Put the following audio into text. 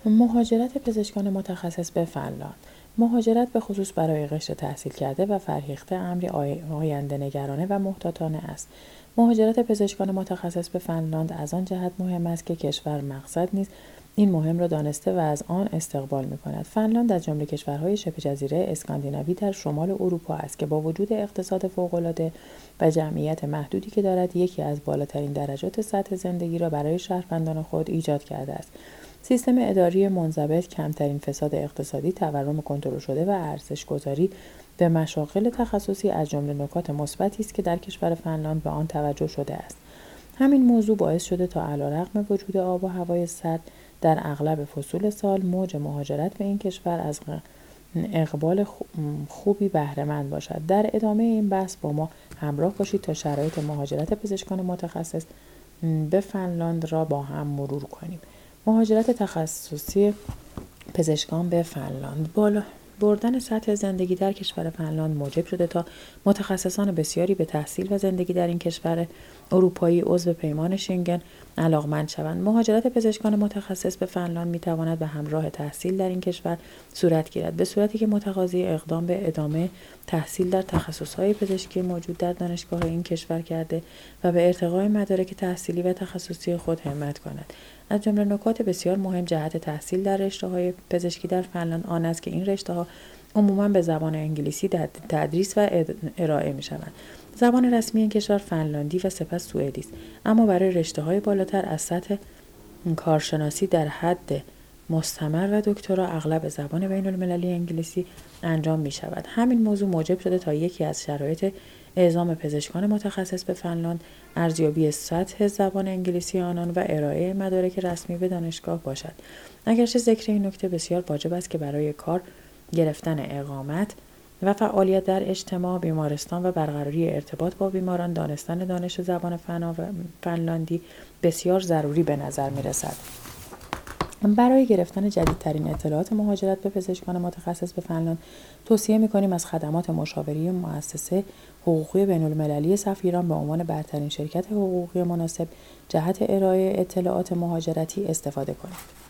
مهاجرت پزشکان متخصص به فنلاند. مهاجرت به خصوص برای قشر تحصیل کرده و فرهیخته امری آینده نگرانه و محتاطانه است. مهاجرت پزشکان متخصص به فنلاند از آن جهت مهم است که کشور مقصد نیز این مهم را دانسته و از آن استقبال می‌کند. فنلاند از جمله کشورهای شبه جزیره اسکاندیناوی در شمال اروپا است که با وجود اقتصاد فوق‌العاده و جمعیت محدودی که دارد، یکی از بالاترین درجات سطح زندگی را برای شهروندان خود ایجاد کرده است. سیستم اداری منضبط، کمترین فساد اقتصادی، تورم کنترل شده و ارزش‌گذاری به مشاغل تخصصی از جمله نکات مثبتی است که در کشور فنلاند به آن توجه شده است. همین موضوع باعث شده تا علیرغم وجود آب و هوای سرد در اغلب فصول سال، موج مهاجرت به این کشور از اقبال خوبی بهره‌مند باشد. در ادامه این بحث با ما همراه باشید تا شرایط مهاجرت پزشکان متخصص به فنلاند را با هم مرور کنیم. مهاجرت تخصصی پزشکان به فنلاند. بالا بردن سطح زندگی در کشور فنلاند موجب شده تا متخصصان بسیاری به تحصیل و زندگی در این کشور اروپایی عضو پیمان شنگن علاقمند شوند. مهاجرت پزشکان متخصص به فنلاند می‌تواند به همراه تحصیل در این کشور صورت گیرد، به صورتی که متقاضی اقدام به ادامه تحصیل در تخصص‌های پزشکی موجود در دانشگاه این کشور کرده و به ارتقای مدارک تحصیلی و تخصصی خود همت کند. از جمله نکات بسیار مهم جهت تحصیل در رشته‌های پزشکی در فنلاند آن است که این رشته‌ها عموماً به زبان انگلیسی تدریس و ارائه می‌شوند. زبان رسمی این کشور فنلاندی و سپس سوئدی است، اما برای رشته‌های بالاتر از سطح کارشناسی در حد مستمر و دکترا اغلب به زبان بین‌المللی انگلیسی انجام می‌شود. همین موضوع موجب شده تا یکی از شرایط اعزام پزشکان متخصص به فنلاند ارزیابی سطح زبان انگلیسی آنان و ارائه مدارک رسمی به دانشگاه باشد. اگرچه ذکر این نکته بسیار واجب است که برای کار گرفتن اقامت و فعالیت در اجتماع، بیمارستان و برقراری ارتباط با بیماران دانستن دانش زبان فنلاندی بسیار ضروری به نظر می‌رسد. برای گرفتن جدیدترین اطلاعات مهاجرت به پزشکان متخصص به فنلاند توصیه می‌کنیم از خدمات مشاوره مؤسسه حقوقی بین‌المللی سفیران به عنوان برترین شرکت حقوقی مناسب جهت ارائه اطلاعات مهاجرتی استفاده کنید.